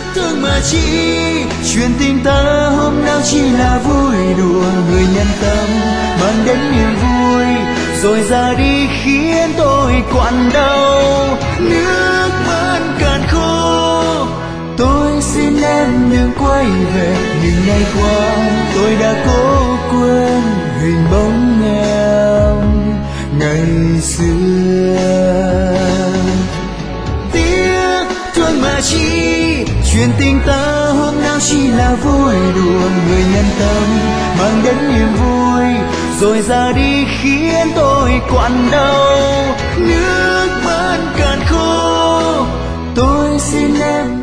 thương mà chi, chuyện tình ta hôm nào chỉ là vui đùa, người nhân tâm mang đến niềm vui rồi ra đi khiến tôi quặn đau. Nước mắt cạn khô, tôi xin em đừng quay về, những ngày qua tôi đã cố quên hình bóng em ngày xưa. Tiếc thương mà chi, chuyện tình ta hôm nào chỉ là vui đùa, người nhân tâm mang đến niềm vui rồi ra đi khiến tôi quặn đau. Nước mắt cạn khô, tôi xin em